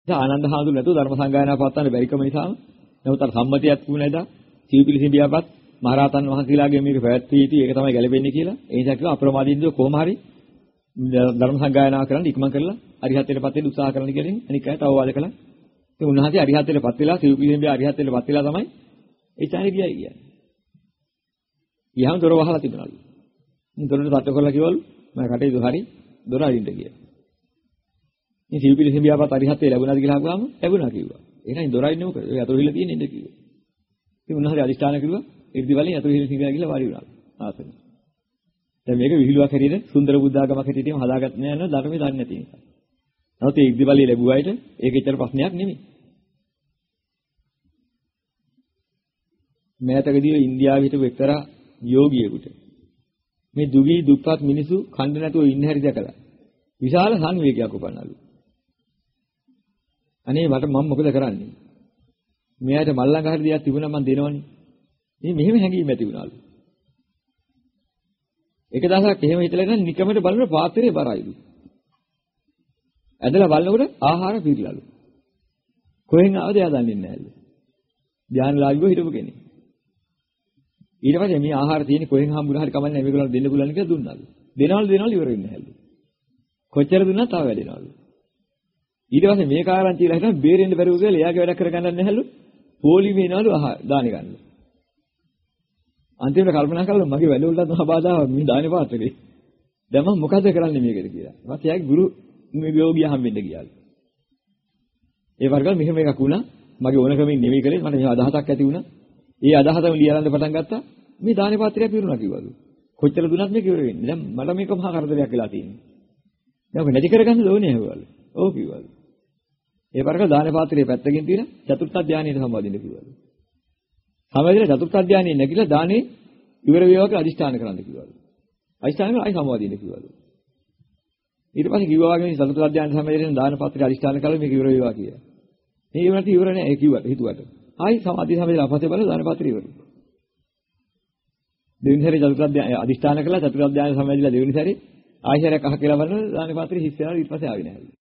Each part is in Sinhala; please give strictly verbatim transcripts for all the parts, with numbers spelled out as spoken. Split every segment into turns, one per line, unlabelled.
ඉතින් ආනන්ද හාමුදුරුවෝ නැතුව ධර්ම සංගායනාව පවත්වන්න බැරිකම නිසාම නමුත් අර සම්මතියක් වුණා නේද? සිව්පිලි සිඹියාපත් මහරහතන් වහන්සේලාගේ මේක පැවැත්විය යුතු ඒක තමයි ගැලපෙන්නේ කියලා. ඒ නිසා කිව්වා අප්‍රමාදීන්ව කොහොම හරි ධර්ම සංගායනාව කරන්න ඉක්මන් කරලා අරිහත්ත්වයටපත් වෙන්න උත්සාහ කරන්න කියලා අනික් අයට අවවාද කළා. ඉතින් උන්වහන්සේ අරිහත්ත්වයටපත් වෙලා සිව්පිලි සිඹියා අරිහත්ත්වයටපත් වෙලා තමයි ඒ චාරි ගියයි කියන්නේ. ඊහම දොර වහලා තිබුණලු. ඉතින් දොරට තට්ටු කරලා කිව්වලු මම කටයුතු හරි දොර අරින්න කියලා. ඉතින් සිව්පිලි සිඹියාපත් අරිහත්ත්වය ලැබුණාද කියලා අහුවාම ලැබුණා කිව්වා. එහෙනම් දොර අරින්නේ මොකද? ඒ අතොර හිල තියෙන ඉඳ කිව්වා. ඉතින් උන්වහන්සේ අදිෂ්ඨාන කරුවා ඉර්ධි වලින් අතොර හිල සිඹියා කියලා වාඩි වුණා. ආසන. දැන් මේක විහිළුවක් හැටියට සුන්දර බුද්ධාගමක් හැටියටම හදාගන්න යන ධර්මයේ දන්නේ නැති නිසා. නමුත් ඒ ඉර්ධි වලිය ලැබුවායිට ඒක ඇත්තට ප්‍රශ්නයක් නෙමෙයි. මෑතකදී ඉන්දියාවේ හිටපු එක්තරා යෝගියෙකුට මේ දුගී දුප්පත් මිනිසු කණ්ඩ නැතුව ඉන්න හැටි දැකලා විශාල සංවේගයක් උපන්නලු. අනේ මට මම මොකද කරන්නේ? මෙයාට මල්ලංග හරි දෙයක් තිබුණා මම දෙනවනේ. මේ මෙහෙම හැඟීම් ඇති වුණාලු. එක දවසක් එහෙම හිතලා ඉඳන් නිකමට බලන පාත්‍රයේ බරයිලු. ඇදලා බලනකොට ආහාර පිරලලු. කොහෙන් ආවද එයා දන්නේ නැහැලු. ධානලාභිව හිටපු කෙනෙක්. ඊට පස්සේ මේ ආහාර තියෙන්නේ කොහෙන් හම්බුණා හරි කමන්නේ මේගොල්ලන්ට දෙන්න පුළුවන් කියලා දුන්නාලු. දෙනවලු දෙනවලු ඉවර වෙන්නේ නැහැලු. කොච්චර දුන්නත් තාම වැඩිනවලු. ඊට පස්සේ මේ කාරණා හිතන බේරෙන්න බැරුව කියලා එයාගේ වැඩක් කරගන්න නැහැලු. පොලිමේ නවලු ආහාර දාන ගන්නලු. අන්තිමට කල්පනා කළා මගේ වැඩවලට මහා බාධාවක් මේ දානේ පාත්‍රේ. දැන් මම මොකද කරන්නේ මේකද කියලා. ඊපස්සේ එයාගේ ගුරු මේ යෝගියා හම්බෙන්න ගියාලු. ඒ වර්ගල් මෙහෙම එකක් වුණා. මගේ ඕනකමින් නෙවෙයි කලේ මට මේ අදහසක් ඇති වුණා. ඒ අදහසම ලියලන්න පටන් ගත්තා. මේ දානේ පාත්‍රය පිරුණා කිව්වලු. කොච්චර දුන්නත් මේක ඉවර වෙන්නේ. දැන් මට මේක මහා කරදරයක් වෙලා තියෙනවා. දැන් ඔක නැති කරගන්න ඕනේ ඇහුවලු. ඔව් කිව්වලු. ඒ වර්ගල් දානේ පාත්‍රයේ පැත්තකින් තියෙන චතුර්ථ ධානයට සම්බන්ධින්න කිව්වලු. සමහරවිට චතුර්ථ ධානයේ නැගිලා දානේ ඉවර වේවා කියලා අදිෂ්ඨාන කරන්න කිව්වලු. අදිෂ්ඨාන කරලා ආයි සම්වාදින්න කිව්වලු. ඊට පස්සේ කිව්වා වගේ චතුර්ථ ධානය සම්බන්ධයෙන් දාන පාත්‍රය අදිෂ්ඨාන කළා මේක ඉවර වේවා කියලා. මේ ඉවරට ඉවර නෑ ඒ කිව්වට හිතුවට. ආයි සමාධි සම්බන්ධයෙන් අපස්සේ බලලා දාන පාත්‍රය ඉවරයි. දෙවෙනි සැරේ චතුර්ථ ධානය අදිෂ්ඨාන කළා චතුර්ථ ධානය සම්බන්ධලා දෙවෙනි සැරේ ආයි සැරයක් අහ කියලා බලන දාන පාත්‍රය හිස් වෙනවා ඊට පස්සේ ආවේ නෑ.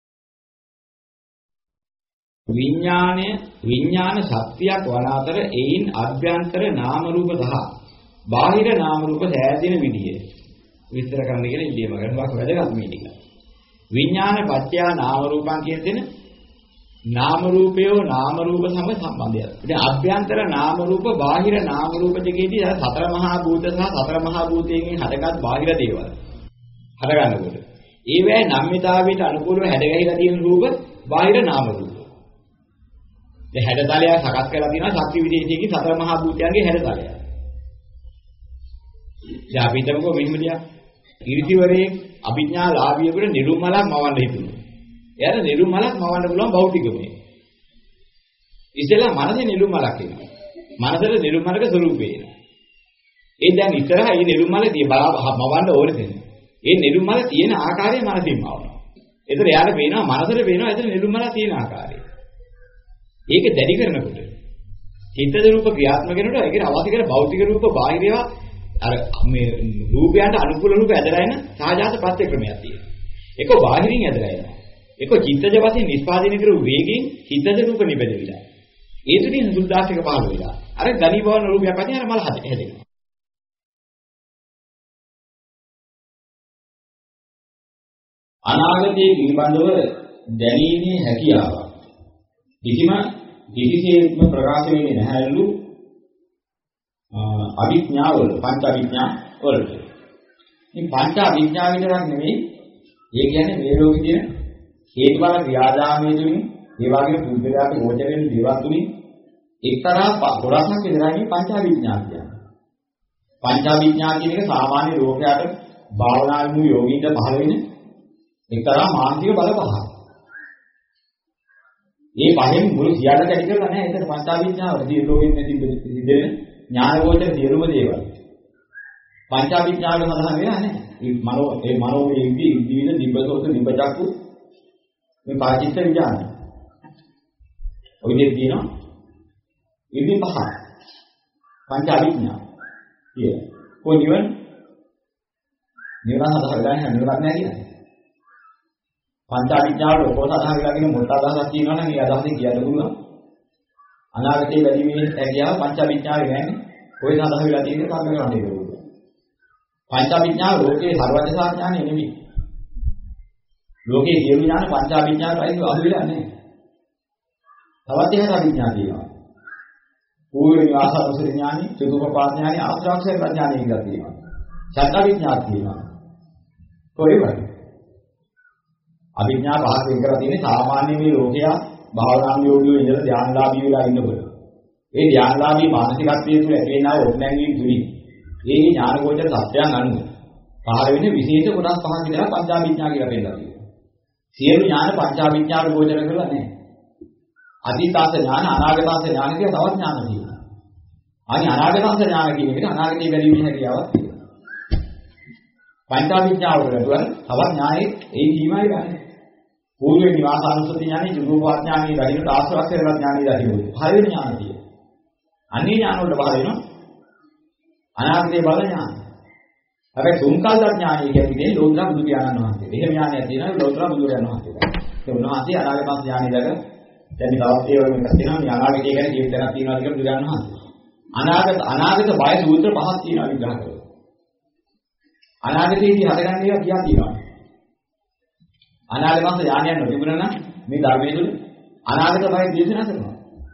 විඥාණය විඥාන ශක්තියක් වන අතර එයින් අභ්‍යන්තර නාම රූප සහ බාහිර නාම රූප සෑදෙන විදිය විස්තර කරන්න කියලා ඉල්ලීම කරනවා වැදගත් මේ ටික. විඥාන පත්‍ය නාම රූපං කියන දෙන නාම රූපයෝ නාම රූප සම සම්බන්ධයක්. ඉතින් අභ්‍යන්තර නාම රූප බාහිර නාම රූප දෙකේදී සතර මහා භූත සහ සතර මහා භූතයෙන් හටගත් බාහිර දේවල් හටගන්නකොට ඒ වේ නම්මිතාවයට අනුකූලව හැඩගැහිලා තියෙන රූප බාහිර නාම රූප. දැන් හැඩතලය සකස් කරලා තියෙනවා ශක්ති විදේශයේදී සතර මහා භූතයන්ගේ හැඩතලය. දැන් අපි හිතමුකෝ මෙහෙම දියා ඊර්තිවරේ අභිඥා ලාභියෙකුට නිරුමලක් මවන්න හිතුණා. එයාට නිරුමලක් මවන්න පුළුවන් භෞතිකමේ. ඉතලා මනසේ නිරුමලක් එනවා. මනසට නිරුමලක ස්වરૂපේ එනවා. ඒ දැන් ඉතරහා මේ නිරුමල තිය බලා මවන්න ඕනේ දෙන්නේ. ඒ නිරුමල තියෙන ආකාරය මනසින් මවනවා. ඒතර එයාට පේනවා මනසට පේනවා එතන නිරුමල තියෙන ආකාරය. ඒක දැඩි කරනකොට චිත්තද රූප ක්‍රියාත්මක වෙනකොට ඒකේ අවශ්‍ය කරන භෞතික රූප බාහිර ඒවා අර මේ රූපයන්ට අනුකූල රූප ඇදලා එන සාජාත ප්‍රත්‍ය ක්‍රමයක් තියෙනවා. ඒක බාහිරින් ඇදලා එනවා. ඒක චිත්තජ වශයෙන් නිස්පාදින කරු වේගයෙන් චිත්තජ රූප නිබෙදවිලා. ඒ තුලින් සුද්ධාස්තික පහළ වෙලා. අර ධනිභවන රූපයක් වශයෙන් අර මල හැදෙනවා. අනාගතයේ පිළිබඳව දැනීමේ හැකියාව කිසිම කිසිසේත්ම ප්‍රකාශ වෙන්නේ නැහැලු අවිඥා වල පංච අවිඥා වලට. මේ පංච අවිඥා විතරක් නෙමෙයි ඒ කියන්නේ මේ ලෝකේ තියෙන හේතුඵල ක්‍රියාදාමයේ තුලින් ඒ වගේ පුද්ගලයාට ගෝචර වෙන දේවල් තුලින් එක්තරා කොටසක් විතරයි පංච අවිඥා කියන්නේ. පංච අවිඥා කියන එක සාමාන්‍ය ලෝකයට භාවනානුව යෝගීන්ට පහළ වෙන එක්තරා මානසික බල පහක්. මේ පහෙන් මුළු සියල්ල කැටි කරලා නැහැ. ඒක පංචාවිඥාව දිය ලෝකෙන් නැති දෙන ඥානගෝචර සියලුම දේවල්. පංචාවිඥාවල සඳහන් වෙලා නැහැ. මේ මනෝ ඒ මනෝ වේගි ඉන්ද්‍රිය දිබ්බසෝත දිබ්බචක්කු මේ පාචිත්ත විඥාන. ඔය දෙක තියෙනවා. ඉන්ද්‍රිය පහ. පංචාවිඥා. කිය. කො නිවන නිවන හදාගන්න නිවනක් නැහැ කියන්නේ. පංචාවිඥාවට ඔපොස අදහස් කරගෙන මොකක්ද අදහසක් තියෙනවා නම් ඒ අදහසෙන් කියන්න පුළුවන්. අනාගතයේ වැඩි වීමේ හැකියාව පංචාවිඥාවේ නැහැ. කොයි සඳහා වෙලා තියෙන්නේ කර්ම කරන්නේ ඒක. පංචාවිඥාව ලෝකේ සර්වඥ සාඥානෙ නෙමෙයි. ලෝකේ සියලු ඥාන පංචාවිඥාවට අයිති අහු වෙලා නැහැ. තවත් එහෙම අවිඥා තියෙනවා. පූර්ව නිවාසානුසර ඥානෙ, චතුප්පපාද ඥානෙ, ආශ්‍රාක්ෂය ප්‍රඥානෙ කියලා තියෙනවා. ඡන්දවිඥා තියෙනවා. කොහේවද? අවිඥා පහක් වෙන් කරලා තියෙන්නේ සාමාන්‍ය මේ ලෝකයා භාවනාම් යෝගියෝ ඉඳලා ධානලාභී වෙලා ඉන්නකොට. ඒ ධානලාභී මානසිකත්වයේ තුල ඇති වෙනා ඔප්නැංගින් තුලින් ඒ ඥානගෝචර සත්‍යයන් අනුව පහළ වෙන විශේෂ කොටස් පහක් විතර පංචාවිඥා කියලා පෙන්නනවා. සියලු ඥාන පංචාවිඥාට ගෝචර කරලා නැහැ. අතීතාස ඥාන, අනාගතාස ඥාන කියලා තවත් ඥාන තියෙනවා. අනි අනාගතාස ඥාන කියන එකට අනාගතයේ බැලීමේ හැකියාවක් තියෙනවා. පංචාවිඥාව වලට තවත් ඥානෙ ඒ ජීවයි ගන්න. පූර්ව නිවාසානුසති ඥානෙ, චතුප්පපාද ඥානෙ, දහිනට ආශ්‍රාක්ෂය ඥානෙ දහිනු. පළවෙනි ඥාන තියෙනවා. අන්නේ ඥාන වලට පහළ වෙනවා. අනාගතයේ බල ඥාන. හැබැයි තුන්කල්ද ඥානය කියන්නේ ලෝතර බුදු පියාණන් වහන්සේ. එහෙම ඥානයක් තියෙනවා ලෝතර බුදු පියාණන් වහන්සේට. ඒ උන්වහන්සේ අනාගත ඥානය දැක දැන් දවස් ඒ වගේ එකක් තියෙනවා මේ අනාගතය ගැන ජීවිතයක් තියෙනවා කියලා බුදුරජාණන් වහන්සේ. අනාගත අනාගත බය සූත්‍ර පහක් තියෙනවා විග්‍රහ කරලා. අනාගතයේදී හදගන්න ඒවා කියා තියෙනවා. අනාගත ඥානයක් නොතිබුණා නම් මේ ධර්මයේ තුල අනාගත බය දේශනා කරනවා.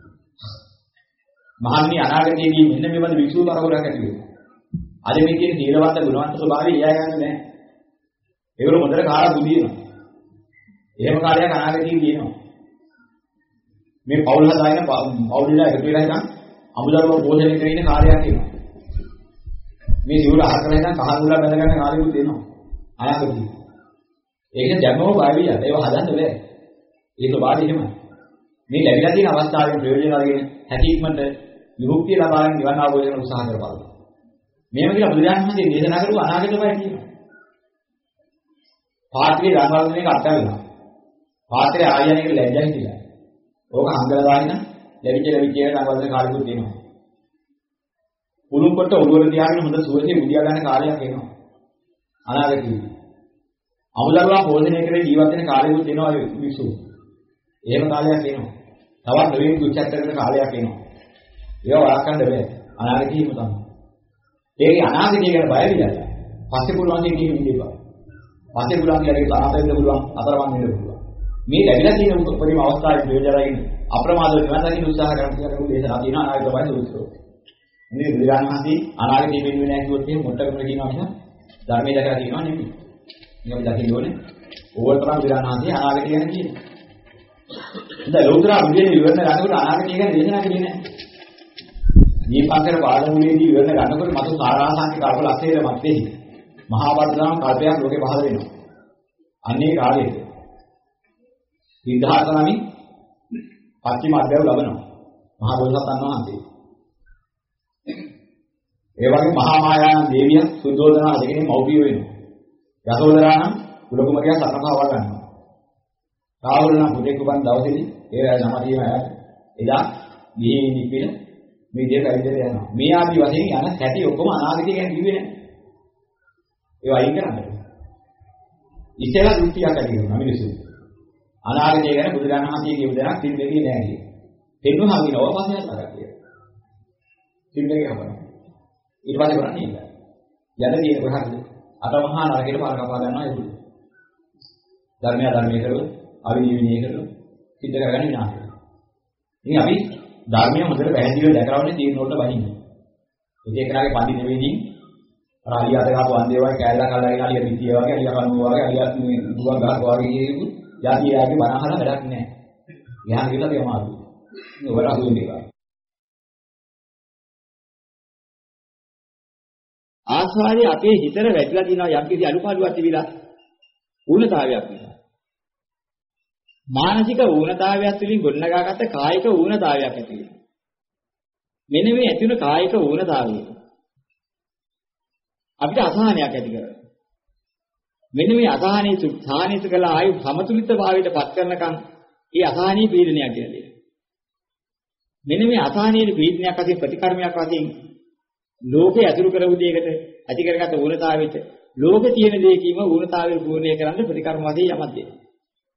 මහන්නේ අනාගතයේදී මෙන්න මේ වගේ විසු බරවරක් ඇති වෙනවා. අද මේ කියන සීලවන්ත ගුණවන්ත ස්වභාවය ඉයා ගන්න නැහැ. ඒවල හොඳට කාලා බුදිනවා. එහෙම කාලයක් අනාගතයේ තියෙනවා. මේ පෞල් හදාගෙන පෞල්ලා එකතු වෙලා ඉතින් අමුදරුව පෝෂණය කරගෙන ඉන්න කාලයක් එනවා. මේ සිවුර අහ කරලා ඉතින් කහඳුලා බැඳ ගන්න කාලෙකුත් එනවා. අනාගතයේ. ඒක ජන්මව බාවිය. ඒව හදන්න බෑ. ඒ ස්වභාවය එහෙමයි. මේ ලැබිලා තියෙන අවස්ථාවේ ප්‍රයෝජන අරගෙන හැකියක්මට විමුක්තිය ලබාගෙන නිවන් අවබෝධ කරගන්න උත්සාහ කරපාන. මේව කියලා බුදුරජාණන් වහන්සේ දේශනා කරුව අනාගත බය කියනවා. පාත්‍රේ රංගවල මේක අත්හැරෙනවා. පාත්‍රේ ආයයන් එක ලැජ්ජයි කියලා. ඕක අංගල දාගෙන ලැබිච්ච ලැබිච්ච එක රංගවල කාලෙකුත් දෙනවා. පුළුන් කොට ඔළුවල තියාගෙන හොඳ සුවසේ බුදියා ගන්න කාලයක් එනවා. අනාගතයේ. අමුදරුවා පෝෂණය කරේ ජීවත් වෙන කාලෙකුත් දෙනවා විසු. එහෙම කාලයක් එනවා. තවත් දෙවියන් දුක්ඛත් කරන කාලයක් එනවා. ඒවා වළක්වන්න බෑ. අනාගතයේම තමයි. ඒකේ අනාගතය ගැන බය විලා. පස්සේ පුළුවන් දෙයක් නෙමෙයි ඉඳපා. පස්සේ පුළුවන් කියලා තාත වෙන්න පුළුවන්, අතරමං වෙන්න පුළුවන්. මේ ලැබිලා තියෙන උපරිම අවස්ථාවේ ප්‍රයෝජනයෙන් අප්‍රමාදව නිවන් දකින්න උත්සාහ කරන කියලා දේශනා තියෙනවා අනාගත බය සූත්‍රය. මේ බුදුරජාණන් වහන්සේ අනාගතයේ වෙන්නේ නැහැ කිව්වොත් එහෙනම් මොට්ටකම කියනවා නිසා ධර්මයේ දැකලා තියෙනවා නෙමෙයි. මේක දකින්න ඕනේ. ඕවල් තරම් බුදුරජාණන් වහන්සේ අනාගතය ගැන කියනවා. දැන් ලෝතර විදියේ විවරණ ගන්නකොට අනාගතය ගැන දේශනා කළේ නැහැ. දීපංකර පාදමූලයේදී විවරණ ගන්නකොට මතු සාරාංශික කල්ප ලක්ෂයේ මැත්තේ මහා වර්ධනාම කල්පයක් ලෝකේ පහළ වෙනවා. අන්නේ කාලයේ සිද්ධාර්ථ නමින් පස්චිම අධ්‍යය ලැබෙනවා. මහා බෝසතාණන් වහන්සේ. ඒ වගේ මහා මායාන දේවිය සුද්ධෝදනා දෙකෙනෙක් මව්පිය වෙනවා. යසෝදරා නම් කුලකුමරිය සතරපහව ගන්නවා. රාහුල නම් පුතෙක් උපන් දවසේදී ඒ නම තියෙන අය එදා ගිහින් ඉපින මේ දේ කයිදේ යනවා. මේ ආදි වශයෙන් යන සැටි ඔක්කොම අනාගතය ගැන කිව්වේ නැහැ. ඒවා අයින් කරන්න. ඉතලා දෘෂ්ටියක් ඇති වෙනවා මිනිස්සු. අනාගතය ගැන බුදුරජාණන් වහන්සේ කියපු දෙයක් තිබෙන්නේ නැහැ කියන. පෙන්වහම කියනවා පස්සේ අරගා කියලා. තිබෙන්නේ අපරා. ඊට පස්සේ කරන්නේ ඒක. යද තියෙන කොහොමද? අතමහා නරකයට පාර කපා ගන්නවා ඒක. ධර්මය ධර්මයේ කරුවොත් අවිනීවිනී කරුවොත් සිද්ධ කරගන්න විනාශය. ඉතින් අපි ධර්මය හොඳට පැහැදිලිව දැකරවන්නේ තීරණ වලට බහින්නේ. ඒක එකනාගේ පඬි නෙවෙයි රාලිය අත ගහපු අන්දේවල් කැලලා කල්ලාගෙන අලිය පිටිය වගේ අලිය කනුව වගේ අලිය මේ දුවක් ගහක් වගේ කියේකු යටි යාගේ බණ අහලා වැඩක් නැහැ. යහන් කියලා තේමාරු. මේ වල අහුවෙන්නේ ඒක. ආස්වාදයේ අපේ හිතට වැටිලා තියෙනවා යම්කිසි අනුපාඩුවක් තිබිලා ඌනතාවයක් නිසා. මානසික ඌනතාවයක් තුළින් ගොඩනගාගත්ත කායික ඌනතාවයක් ඇති වෙනවා. මෙන්න මේ ඇති වෙන කායික ඌනතාවය අපිට අසහනයක් ඇති කරනවා. මෙන්න මේ අසහනයේ සාහනීත කළ ආයු සමතුලිත භාවයට පත් කරනකම් ඒ අසහනීය පීඩනයක් කියලා දෙනවා. මෙන්න මේ අසහනීය පීඩනයක් වශයෙන් ප්‍රතිකර්මයක් වශයෙන් ලෝකේ ඇතුළු කරපු දෙයකට ඇති කරගත්ත ඌනතාවෙට ලෝකේ තියෙන දෙයකීම ඌනතාවෙ පූර්ණය කරන්න ප්‍රතිකර්ම වශයෙන් යමක් දෙනවා.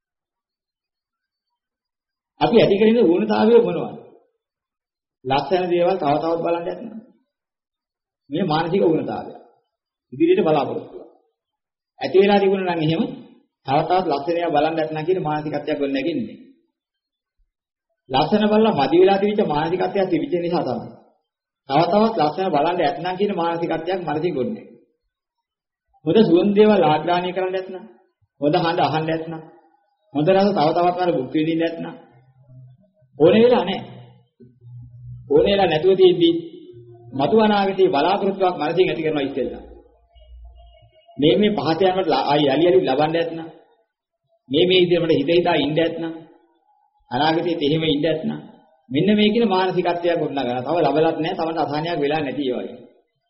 අපි ඇති කරගෙන ඌනතාවය මොනවද? ලක්ෂණ දේවල් තව තවත් බලන්න යනවා. මේ මානසික ඌනතාවය. ඉදිරියට බලාපොරොත්තු වෙනවා. ඇති වෙලා තිබුණා නම් එහෙම තව තවත් ලක්ෂණය බලන්න නැත්නම් කියන මානසිකත්වයක් ගොඩ නැගෙන්නේ. ලක්ෂණ බලලා මදි වෙලා තිබිච්ච මානසිකත්වයක් තිබිච්ච නිසා තමයි. තව තවත් ලක්ෂණ බලන්න නැත්නම් කියන මානසිකත්වයක් මනසින් ගොඩ නැගෙන්නේ. හොඳ සුවඳ දේවල් ආග්‍රහණය කරන්න නැත්නම්, හොඳ හඬ අහන්න නැත්නම්, හොඳ රස තව තවත් අර භුක්ති විඳින්න නැත්නම් ඕනේ වෙලා නැහැ. ඕනේ වෙලා නැතුව තියෙද්දි මතු අනාගතයේ බලාපොරොත්තුවක් මනසින් ඇති කරනවා ඉස්සෙල්ලා. මේ මේ පහත යනකොට ආයි යලි යලි ලබන්න නැත්නම්, මේ මේ විදිහට හිත හිතා ඉන්න නැත්නම්, අනාගතයේත් එහෙම ඉන්න නැත්නම් මෙන්න මේ කියන මානසිකත්වයක් ගොඩනගනවා. තව ලබලත් නැහැ, තවන්න අසහනයක් වෙලා නැති ඒ වගේ.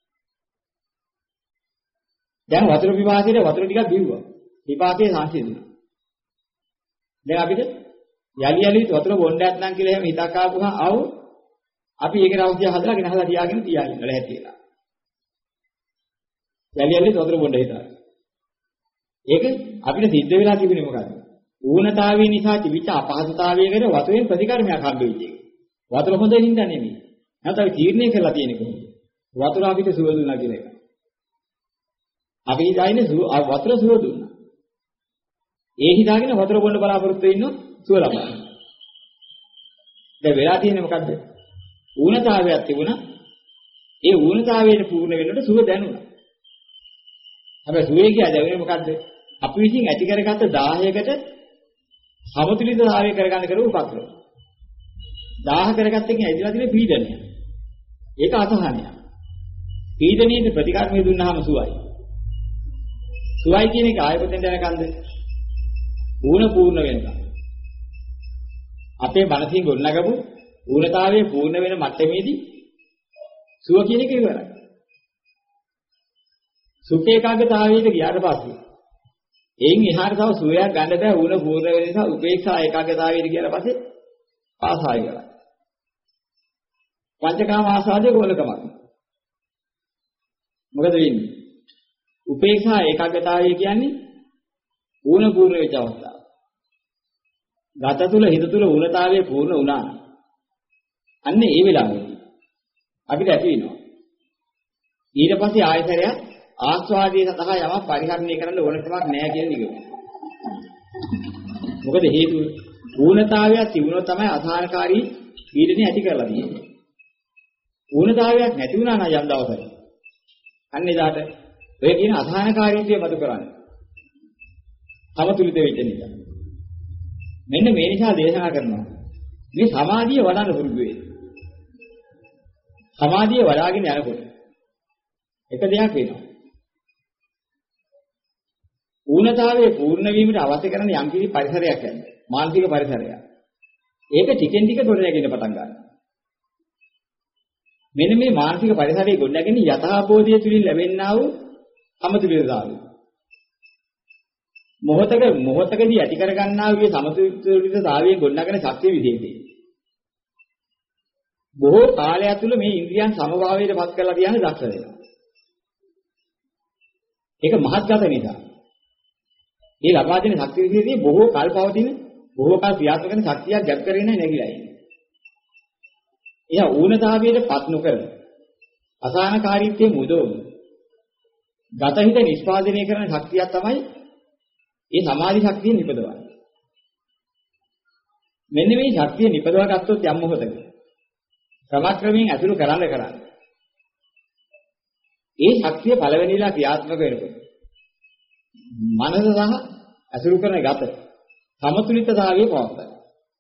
දැන් වතුර පිපාසයේ වතුර ටිකක් බිව්වා. පිපාසයේ සංසිඳුණා. දැන් අපිට යලි යලි වතුර බොන්න නැත්නම් කියලා එහෙම හිතක් ආපුහම ආව අපි ඒකේ රෞද්‍ය හදලා ගෙනහලා තියාගෙන තියාගෙන ඉන්නල හැටිලා. යලි යලි වතුර බොන්න හිතා. ඒක අපිට සිද්ධ වෙලා තිබුණේ මොකද්ද? ඌනතාවය නිසා තිබිච්ච අපහසුතාවයකට වතුරෙන් ප්‍රතිකර්මයක් හම්බ වෙච්ච එක. වතුර හොඳින් ඉඳ නෙමෙයි. නැත්නම් අපි තීරණය කරලා තියෙන කොහොමද? වතුර අපිට සුව දුන්නා කියන එක. අපි හිතන්නේ වතුර සුව දුන්නා. ඒ හිතාගෙන වතුර බොන්න බලාපොරොත්තු වෙන්න සුව ලබනවා. දැන් වෙලා තියෙන්නේ මොකද්ද? ඌනතාවයක් තිබුණා. ඒ ඌනතාවයට පූර්ණ වෙන්නට සුව දැනුණා. හැබැයි සුවේ කියලා දැනෙන්නේ මොකද්ද? අපි විසින් ඇති කරගත්ත දාහයකට සමතුලිතතාවය කරගන්න කරපු උපක්‍රම. දාහ කරගත්ත එකෙන් ඇදිලා තියෙන පීඩනය. ඒක අසහනය. පීඩනයේ ප්‍රතිකර්මය දුන්නාම සුවයි. සුවයි කියන එක ආයතෙන් දැනගන්නද? ඌන පූර්ණ වෙනවා. අපේ මනසින් ගොඩනගපු ඌනතාවයේ පූර්ණ වෙන මට්ටමේදී සුව කියන එක ඉවරයි. සුඛ ඒකාග්‍රතාවයට ගියාට පස්සේ එයින් එහාට තව සුවයක් ගන්න බෑ ඌන පූර්ණ වෙන නිසා උපේක්ෂා ඒකාග්‍රතාවයට ගියාට පස්සේ ආසාවයි කරා. පංචකාම ආසාවදී ගෝලකමක්. මොකද වෙන්නේ? උපේක්ෂා ඒකාග්‍රතාවය කියන්නේ ඌන පූර්ණ වෙච්ච අවස්ථාව. ගත තුල හිත තුල ඌනතාවයේ පූර්ණ වුණා. අන්න ඒ වෙලාවෙදී අපිට ඇති වෙනවා. ඊට පස්සේ ආයතරය ආස්වාදයේ සඳහා යමක් පරිහරණය කරන්න ඕන කමක් නැහැ කියන නිගමනය. මොකද හේතුව ඌනතාවයක් තිබුණොත් තමයි අසහනකාරී පීඩනය ඇති කරලා තියෙන්නේ. ඌනතාවයක් නැති වුණා නම් යම් දවසක අන්න එදාට ඔය කියන අසහනකාරීත්වය මතු කරන්නේ. සමතුලිත වෙච්ච නිසා. මෙන්න මේ නිසා දේශනා කරනවා. මේ සමාධිය වඩන්න පුරුදු වෙන්න. සමාධිය වඩාගෙන යනකොට එක දෙයක් වෙනවා. ඌනතාවයේ පූර්ණ වීමට අවශ්‍ය කරන යම් කිසි පරිසරයක් යන්නේ. මානසික පරිසරයක්. ඒක ටිකෙන් ටික ගොඩනැගෙන්න පටන් ගන්නවා. මෙන්න මේ මානසික පරිසරයේ ගොඩනැගෙන යථාබෝධය තුලින් ලැබෙනා වූ සමතුලිතතාවය. මොහතක මොහතකදී ඇති කර ගන්නා වූ සමතුලිතතාවයේ ගොඩනගෙන ශක්තිය විදේදී. බොහෝ කාලයක් තුල මේ ඉන්ද්‍රියන් සමභාවයට පත් කරලා තියන්නේ දක්ෂ වෙනවා. ඒක මහත්ගත නිසා. මේ ලබා දෙන ශක්තිය විදේදී බොහෝ කල් පවතින බොහෝ කල් ක්‍රියාත්මක වෙන ශක්තියක් ගැප් කරගෙන නැగిලා ඉන්නේ. එයා ඌනතාවයට පත් නොකර අසහනකාරීත්වයේ මුදවන ගත හිත නිෂ්පාදනය කරන ශක්තියක් තමයි ඒ සමාධි ශක්තිය නිපදවන්නේ. මෙන්න මේ ශක්තිය නිපදවා ගත්තොත් යම් මොහොතක ක්‍රමක්‍රමයෙන් අතුරු කරන්න කරන්න. ඒ ශක්තිය පළවෙනිලා ක්‍රියාත්මක වෙනකොට මනස සහ අතුරු කරන ගත සමතුලිතතාවයේ පවත්වනවා.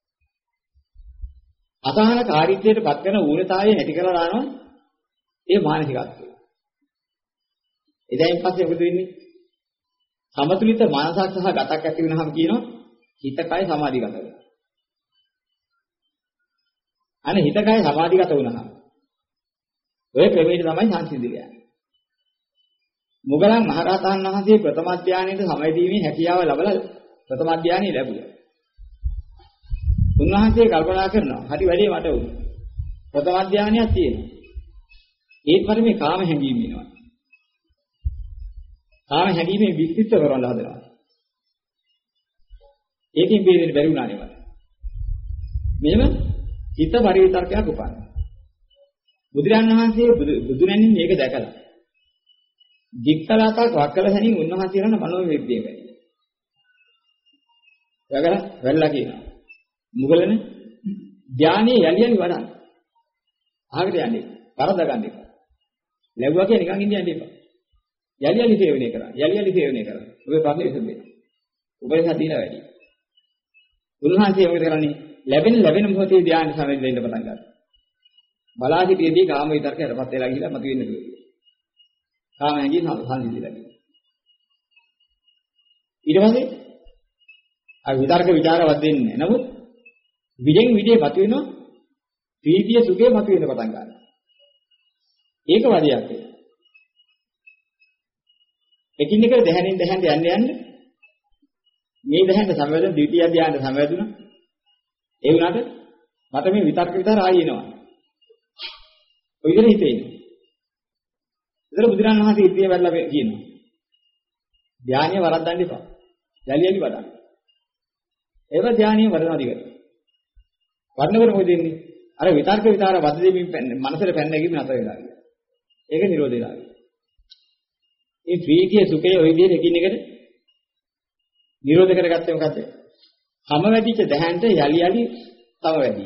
අසහනකාරීත්වයට පත් කරන ඌනතාවය නැති කරලා දානවා ඒ මානසිකත්වය. එදායින් පස්සේ මොකද වෙන්නේ? සමතුලිත මානසක් සහ ගතක් ඇති වෙනහම කියනවා හිත කය සමාධිගත වෙනවා. අනේ හිත කය සමාධිගත වුණාම ඔය ක්‍රමයට තමයි සංසිඳිය යන්නේ. මොගලන් මහරහතන් වහන්සේ ප්‍රථම ධානයේදී සමයදීමේ හැකියාව ලැබලා ප්‍රථම ධානය ලැබුවා. උන්වහන්සේ කල්පනා කරනවා හරි වැඩේ මට වුණා. ප්‍රථම ධානයක් තියෙනවා. ඒත් මට මේ කාම හැඟීම් එනවා. කාම හැඟීමේ විස්තৃত කරවන්න හදනවා. ඒකෙන් බේරෙන්න බැරි වුණානේ මට. මෙහෙම හිත පරිවිතර්කයක් උපන්නා. බුදුරජාණන් වහන්සේ බුදුරැණින් මේක දැකලා දික්කලාපක් වක්කල හැනින් උන්වහන්සේ කරන මනෝ විද්‍යාවයි. යකල වෙල්ලා කියනවා. මුගලන ධානයේ යලි යලි වඩන්න. ආකට යන්නේ. කරද ගන්න එපා. ලැබුවා කියලා නිකන් ඉන්න යන්න එපා. යලි යලි සේවනය කරා. යලි යලි සේවනය කරා. ඔබේ ප්‍රශ්නේ විසඳෙන්නේ. ඔබේ සතියන වැඩි. උන්වහන්සේ මොකද කරන්නේ? ලැබෙන ලැබෙන මොහොතේ ධානය සමෙන් දෙන්න පටන් ගන්නවා. බලා සිටියේදී කාම විතරකයටපත් වෙලා ගිහිලා මතුවෙන්න පුළුවන්. කාම හැඟීම් සංසිඳිලා ගියා. ඊට පස්සේ අර විතර්ක ਵਿਚාරවත් දෙන්නේ නැහැ. නමුත් විදෙන් විදේ මතුවෙනවා ප්‍රීතිය සුඛේ මතුවෙන්න පටන් ගන්නවා. ඒක වදියක් වෙනවා. එකින් එක දැහැනින් දැහැන්ට යන්න යන්න මේ දැහැන්ට සමවැදෙන ද්විතීය ධ්‍යානට සමවැදුණා. ඒ වුණාට මට මේ විතර්ක විතර ආයෙ එනවා. ඔය විදිහට හිතෙන්නේ. ඒතර බුදුරණන් වහන්සේ ඉතිය වැල්ලා කියනවා. ධානය වරද්දන්න එපා. යලි යලි වඩන්න. ඒව ධානය වරදනවා දිගට. වඩනකොට මොකද වෙන්නේ? අර විතර්ක විතර වද දෙමින් මනසට පැන්න නැගීම නැතර වෙලා ගියා. ඒක නිරෝධ වෙලා ගියා. මේ ප්‍රීතිය සුඛය ඔය විදිහට එකින් එකට නිරෝධ කරගත්තේ මොකද්ද? හැම වැඩිච්ච දැහන්ට යලි යලි තව වැඩි.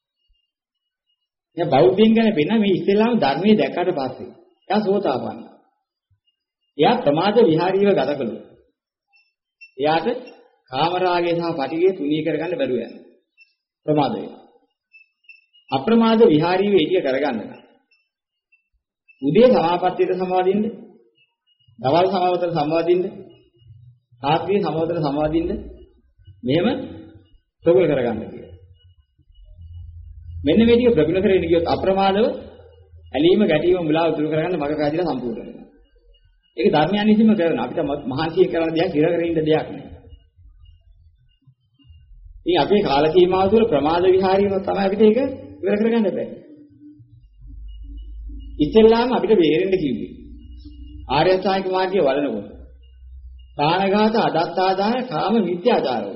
දැන් බෞද්ධයන් ගැන වෙන මේ ඉස්ලාම් ධර්මයේ දැක්කට පස්සේ එයා සෝතාපන්න. එයා ප්‍රමාද විහාරීව ගත කළොත්. එයාට කාමරාගය සහ පටිඝය තුනී කරගන්න බැරුව යනවා. ප්‍රමාදය. අප්‍රමාද විහාරීව එළිය කරගන්න. උදේ සමාපත්තියට සමාදින්න, දවල් සමාවතට සමාදින්න, රාත්‍රියේ සමාවතට සමාදින්න මෙහෙම ප්‍රගුණ කරගන්න කියලා. මෙන්න මේ ටික ප්‍රගුණ කරගෙන ගියොත් අප්‍රමාදව ඇලීම ගැටීම මුලාව දුරු කරගන්න මඟ පැහැදිලා සම්පූර්ණ වෙනවා. ඒක ධර්මයන් විසින්ම කරන අපිට මහන්සියෙන් කරන දෙයක් ඉර කර ඉන්න දෙයක් නෙවෙයි. ඉතින් අපේ කාල සීමාව තුළ ප්‍රමාද විහාරීම තමයි අපිට ඒක ඉවර කරගන්න බැහැ. ඉතින්ලාම අපිට බේරෙන්න කිව්වේ. ආර්ය අෂ්ටාංගික මාර්ගය වඩනකොට. කාණඝාත අදත්තාදාන කාම මිත්‍යාචාරය.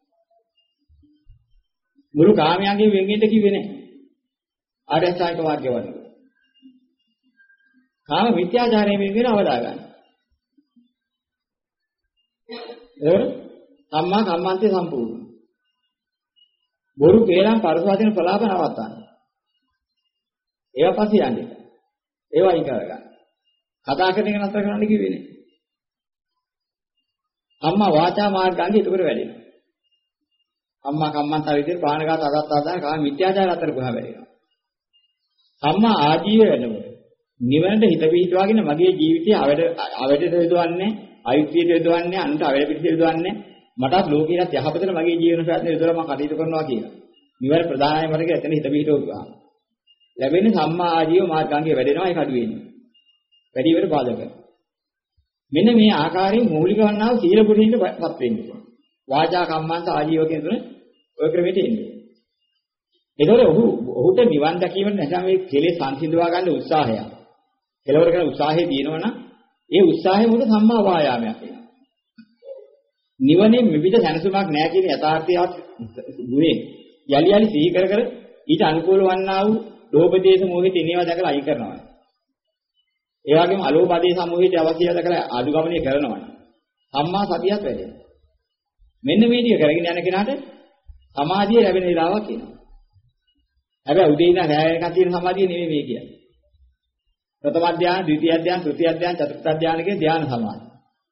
මුළු කාමයන්ගෙන් වෙන් වෙන්න කිව්වේ නැහැ. ආර්ය අෂ්ටාංගික මාර්ගය වඩනකොට. කාම මිත්‍යාචාරයෙන් වෙන් වෙන අවදා ගන්න. ඒක සම්මා කම්මන්තේ සම්පූර්ණ. බොරු කේලම් පරස වචන ප්‍රලාප නවත්තන්න. ඒවා පස්සේ යන්නේ. ඒවා අයින් කරගන්න. කතා කරන එක නතර කරන්න කිව්වේ නේ. අම්මා වාචා මාර්ගාංගය ඒකට වැඩෙනවා. අම්මා කම්මන්ත විදිහට ප්‍රාණඝාත අදත්තාදාන කාම මිත්‍යාචාර අතර ගොහා වැඩෙනවා. අම්මා ආජීව වෙනකොට නිවනට හිත පිහිටවාගෙන මගේ ජීවිතය අවඩ අවඩට යොදවන්නේ, අයිතියට යොදවන්නේ, අන්ට අවඩ පිටිට යොදවන්නේ, මටත් ලෝකීයත් යහපතට මගේ ජීවන ප්‍රයත්න යොදලා මම කටයුතු කරනවා කියලා. නිවන ප්‍රධානයි මතක එතන හිත පිහිටවුවා. ලැබෙන්නේ සම්මා ආජීව මාර්ගාංගය වැඩෙනවා ඒක අඩු වෙන්නේ. වැඩි වෙට බාධක. මෙන්න මේ ආකාරයෙන් මූලික වන්නා වූ සීල පුරින්දපත් වෙන්නේ. වාචා කම්මන්ත ආජීව කියන තුන ඔය ක්‍රමයට එන්නේ. ඒතකොට ඔහු ඔහුට නිවන් දැකීමට නැත්නම් මේ කෙලෙස් සංසිඳවා ගන්න උත්සාහය. කෙලවර කරන උත්සාහය තියෙනවනම් ඒ උත්සාහය මොකද සම්මා වායාමයක් වෙනවා. නිවනේ විවිධ දැනසුමක් නැහැ කියන යථාර්ථයත් ගුණේ යලි යලි සිහි කර කර ඊට අනුකූල වන්නා වූ ලෝභ දේශ මොහිත ඉනේවා දැකලා අයින් කරනවා. ඒ වගේම අලෝභ දේශ මොහිත අවශ්‍යය දැකලා අඩුගමනය කරනවා. සම්මා සතියක් වැඩෙනවා. මෙන්න මේ ටික කරගෙන යන කෙනාට සමාධිය ලැබෙන වෙලාවක් එනවා. හැබැයි උදේ ඉඳන් රැය වෙනකන් තියෙන සමාධිය නෙමෙයි මේ කියන්නේ. ප්‍රථම ධ්‍යාන, ද්විතීය ධ්‍යාන, තෘතීය ධ්‍යාන, චතුර්ථ ධ්‍යාන කියන ධ්‍යාන සමාධි.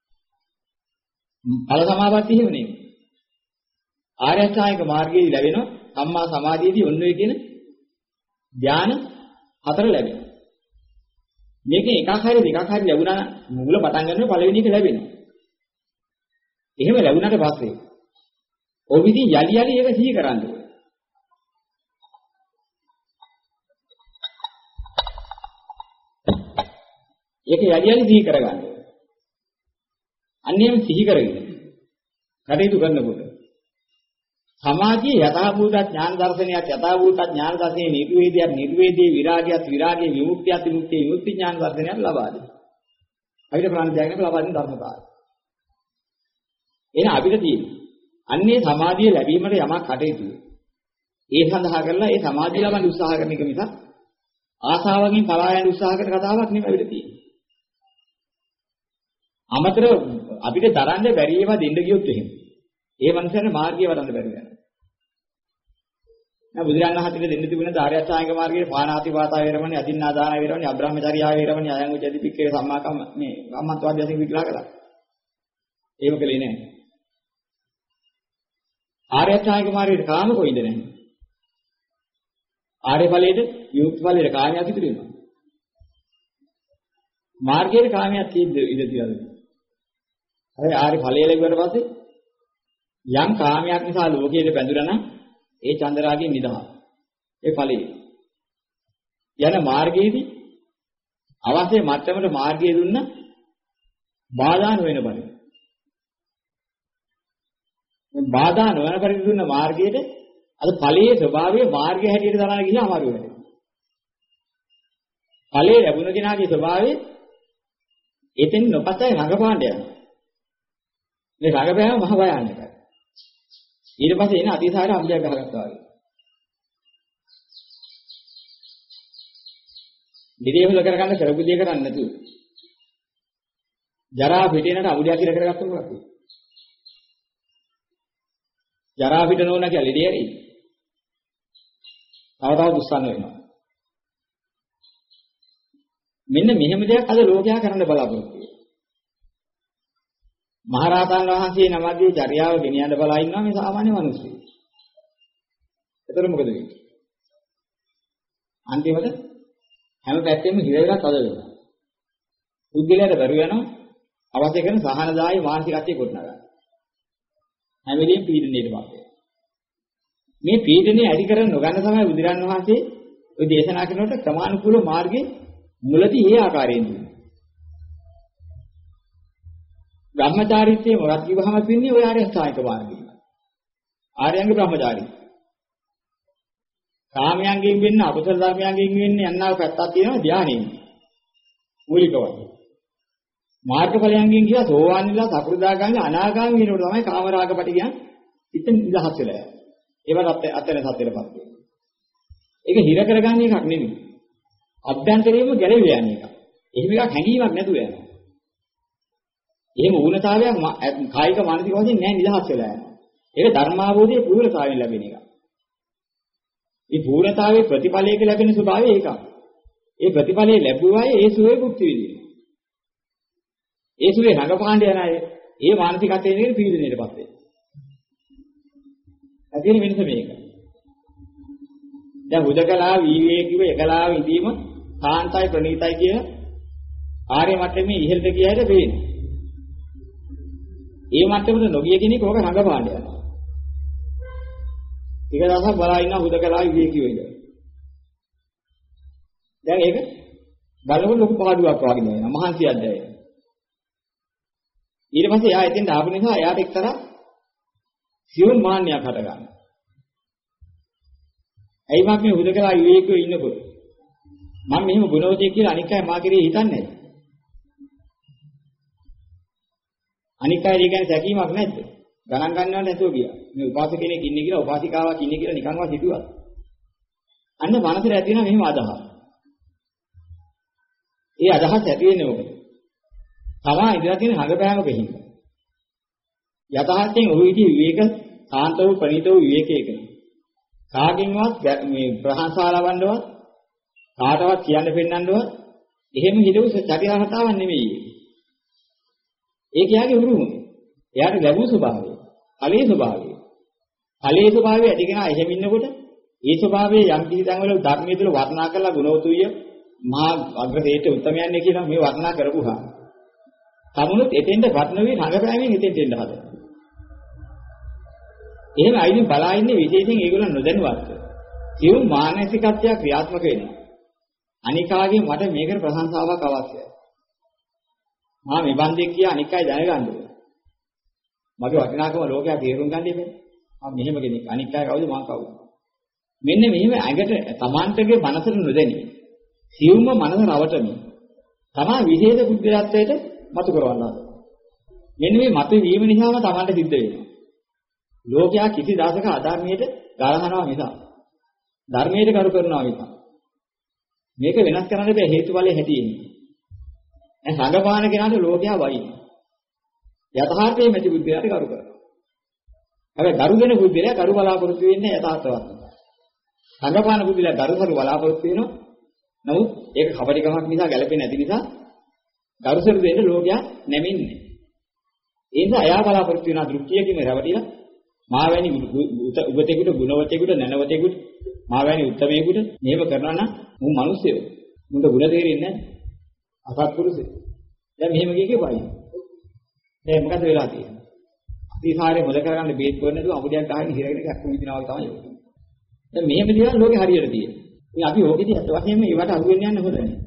ඵල සමාපatti හිම නෙමෙයි. ආර්ය අෂ්ටාංගික මාර්ගයේදී ලැබෙන සම්මා සමාධියේදී ඔන්න ඔය කියන ධ්‍යාන හතර ලැබෙනවා. මේකේ එකක් හරි දෙකක් හරි ලැබුණා මුල පටන් ගන්නකොට පළවෙනි එක ලැබෙනවා. එහෙම ලැබුණාට පස්සේ ඔය විදිහ යලි යලි ඒක සිහි කරන්න ඕනේ. ඒක යලි යලි සිහි කරගන්න ඕනේ. අන්නේම සිහි කරගෙන කටයුතු කරනකොට සමාධියේ යථාභූත ඥාන දර්ශනයත් යථාභූත ඥාන දර්ශනයේ නිර්වේදයක් නිර්වේදී විරාගයත් විරාගයේ විමුක්තියත් විමුක්තියේ විමුක්ති ඥාන දර්ශනයත් ලබා දෙනවා. අපිට ප්‍රාණත්‍යයෙන් ලබා දෙන ධර්මතාවය. එහෙනම් අපිට තියෙන්නේ අන්නේ සමාධිය ලැබීමට යමක් කටයුතු. ඒ සඳහා කරලා ඒ සමාධිය ලබන්න උත්සාහ කරන එක මිසක් ආසාවකින් පලා යන්න උත්සාහ කරන කතාවක් නෙමෙයි අපිට තියෙන්නේ. අමතර අපිට තරන්න බැරි ඒවා දෙන්න ගියොත් එහෙම. ඒ මනුස්සයන්ට මාර්ගය වඩන්න බැරි වෙනවා. දැන් බුදුරජාණන් වහන්සේට දෙන්න තිබුණ ධාර්යචායක මාර්ගයේ පාණාති වාතා වේරමණී අදින්නා දාන වේරමණී අබ්‍රහ්මචර්යා වේරමණී අයං උචදිපික්කේ සම්මාකම් මේ කම්මත්වාදී වශයෙන් විග්‍රහ කළා. ඒව කලේ නැහැ. ආර්යචායක මාර්ගයේ කාම කොයිද නැහැ. ආර්ය ඵලයේද විමුක්ති ඵලයේද කාමයක් ඉතිරි වෙනවා. මාර්ගයේ කාමයක් තියෙද්ද ඉඳ තියලාද? හරි ආර්ය ඵලයේ ලැබුවට පස්සේ යම් කාමයක් නිසා ලෝකයේ බැඳුනා නම් ඒ චන්දරාගයෙන් නිදහස්. ඒ ඵලයේ. යන මාර්ගයේදී අවශ්‍ය මට්ටමට මාර්ගය දුන්න බාධා නොවන පරිදි. මේ බාධා නොවන පරිදි දුන්න මාර්ගයේද අද ඵලයේ ස්වභාවය මාර්ගය හැටියට දාලා ගිහින් අමාරු වෙනවා. ඵලයේ ලැබුණ කෙනාගේ ස්වභාවය එතෙන් නොපතයි රඟපාන්න යනවා. මේ රඟපෑම මහ භයානකයි. ඊට පස්සේ එන අතිසාර අම්බයක් ගහගත්තා වගේ. දිදේහුල කරගන්න කරපුදිය කරන්නේ නැතුව. ජරා පිටිනට අමුඩියක් කියලා කරගත්ත මොකක්ද? ජරා පිට නෝන කියලා ලෙඩේ ඇරි. තව තව දුස්සන්න වෙනවා. මෙන්න මෙහෙම දෙයක් අද ලෝකයා කරන්න බලාපොරොත්තු වෙනවා. මහරහතන් වහන්සේ නමගේ චර්යාව ගෙනියන්න බලා ඉන්නවා මේ සාමාන්‍ය මිනිස්සු. ඒතර මොකද වෙන්නේ? අන්තිමට හැම පැත්තෙම හිර වෙලා තද වෙනවා. පුද්ගලයාට බැරි වෙනවා අවශ්‍ය කරන සහනදායි මානසිකත්වයේ කොටනගන්න. හැම වෙලෙම පීඩණයට පත් වෙනවා. මේ පීඩණය ඇති කරගෙන නොගන්න තමයි බුදුරන් වහන්සේ ඔය දේශනා කරනකොට ක්‍රමානුකූල මාර්ගයේ මුලදී ඒ ආකාරයෙන් දුන්නා. බ්‍රහ්මචාරීත්වයේ මොකක්ද කිව්වහම තින්නේ ඔය ආර්ය අෂ්ටාංගික මාර්ගය. ආර්යංග බ්‍රහ්මචාරී. කාමයන්ගෙන් වෙන්න අකුසල ධර්මයන්ගෙන් වෙන්න යන්නාව පැත්තක් තියෙනවා ධානයෙන්. මූලික වශයෙන්. මාර්ගඵලයන්ගෙන් කියලා සෝවාන් වෙලා සකෘදාගාමි අනාගාමි වෙනකොට තමයි කාමරාග පටිගයන් ඉතින් නිදහස් වෙලා යන්නේ. ඒවට අතර සත්‍යයටපත් වෙනවා. ඒක හිර කරගන්න එකක් නෙමෙයි. අභ්‍යන්තරයේම ගැලවිලා යන එකක්. එහෙම එකක් හැඟීමක් නැතුව යනවා. එහෙම ඌනතාවයක් කායික මානසික වශයෙන් නැහැ නිදහස් වෙලා යනවා. ඒක ධර්මාවබෝධයේ පූර්ණතාවයෙන් ලැබෙන එකක්. මේ පූර්ණතාවයේ ප්‍රතිඵලයක ලැබෙන ස්වභාවය ඒකක්. ඒ ප්‍රතිඵලයේ ලැබුවායේ ඒ සුවේ භුක්ති විඳිනවා. ඒ සුවේ රඟපාන්න යන අය ඒ මානසිකත්වයෙන් නේද පීඩණයටපත් වෙන්නේ. ඇතින් වෙනස මේක. දැන් හුදකලා විවේකීව එකලා විඳීම සාන්තයි ප්‍රණීතයි කියන ආර්ය මට්ටමේ ඉහළට ගියහට වෙන්නේ. ඒ මට්ටමට නොගිය කෙනෙක් ඕක රඟපාන්න යනවා. ටික දවසක් බලා ඉන්න හුදකලා විවේකීව ඉඳලා. දැන් ඒක බලනකොට ලොකු පාඩුවක් වගේ නේනවා. මහන්සියක් දැනෙනවා. ඊට පස්සේ එයා එතෙන්ට ආපු නිසා එයාට එක්තරා සියුම් මාන්නයක් හට ගන්නවා. ඇයි මම මේ හුදකලා විවේකීව ඉන්නකොට මම මෙහෙම ගුණවතෙක් කියලා අනික් අය මා කෙරේ හිතන්නේ නැද්ද? අනික් අය කියන්නේ සැකීමක් නැද්ද? ගණන් ගන්නවට නැතුව ගියා. මේ උපාසක කෙනෙක් ඉන්නේ කියලා උපාසිකාවක් ඉන්නේ කියලා නිකන්වත් හිතුවා. අන්න මනසට ඇති වෙන මෙහෙම අදහස්. ඒ අදහස් ඇති වෙන්නේ මොකද? තමා ඉඳලා තියෙන හඟපෑමක හින්දා. යථාර්ථයෙන් ඔහු ඉති විවේක සාන්ත වූ ප්‍රණීත වූ විවේකයක. කාගෙන්වත් මේ ප්‍රහාසාලවන්නවත් කාටවත් කියන්න පෙන්නන්නවත් එහෙම හිතපු චරිතාවතාවක් නෙමෙයි. ඒක යාගේ උරුම. එයාට ලැබුණු ස්වභාවය. ඵලයේ ස්වභාවය. ඵලයේ ස්වභාවය ඇතිගෙන එහෙම ඉන්නකොට ඒ ස්වභාවයේ යම් කිසි තැන්වල ධර්මයේ තුල වර්ණනා කරලා ගුණවතුය මහා අග්‍රහේත උත්තමයන්නේ කියලා මේ වර්ණනා කරපුවා. තමුණුත් එතෙන්ද වර්ණවේ රඟපෑමෙන් එතෙන්ට එන්න හදනවා. එහෙම අයින් බලා ඉන්නේ විශේෂයෙන් ඒගොල්ලෝ නොදැනුවත්. සියුම් මානසිකත්වයක් ක්‍රියාත්මක වෙනවා. අනිකාගේ මට මේකට ප්‍රශංසාවක් අවශ්‍යයි. මා මේ බන්දෙක් කිය අනික් අය දැනගන්න ඕනේ. මගේ වටිනාකම ලෝකයා තේරුම් ගන්න ඉබේ. මම මෙහෙම කෙනෙක්. අනික් අය කවුද මම කවුද? මෙන්න මෙහෙම ඇඟට තමන්ටගේ මනසට නොදැනී. සියුම්ම මනස රවටමින්. තමා විශේෂ බුද්ධත්වයට මතු කරවනවා. මෙන්න මේ මත වීම නිසාම තමන්ට සිද්ධ වෙනවා. ලෝකයා කිසි දාසක අධර්මයට ගලහනවා මිස
ධර්මයට කරු කරනවා විතර. මේක වෙනස් කරන්න බෑ හේතුඵලයේ හැටියෙන්නේ. දැන් සංගපාන කෙනාට ලෝකයා වයින්. යථාර්ථයේ මැති බුද්ධයාට කරු කරනවා. හැබැයි ගරු දෙන බුද්ධයා කරු බලාපොරොත්තු වෙන්නේ යථාර්ථවත්. සංගපාන බුද්ධයා ගරු කරු බලාපොරොත්තු වෙනවා. නමුත් ඒක කපටිකමක් නිසා ගැළපෙන්නේ නැති නිසා ගරුසරු දෙන්න ලෝකයා නැමින්නේ. ඒ නිසා අයා බලාපොරොත්තු වෙන දෘෂ්ටියකින් රැවටිලා මාවැනි උගතෙකුට ගුණවතෙකුට නැනවතෙකුට මාවැනි උත්තමයෙකුට මේව කරනවා නම් මු මිනිස්සෙෝ. මුන්ට ගුණ තේරෙන්නේ නැහැ. අසත්පුරුෂය. දැන් මෙහෙම කිය කිය බලන්න. දැන් මොකද වෙලා තියෙන්නේ? අපි සාරේ මොල කරගන්න බේත් කරන්නේ නැතුව අමුඩියක් ගහගෙන හිරගෙන කැක්කු විදිනවා තමයි යන්නේ. දැන් මෙහෙම දේවල් ලෝකේ හරියට තියෙනවා. ඉතින් අපි ඕකෙදී අත වශයෙන්ම ඒවට අහු වෙන්න යන්න හොඳ නැහැ.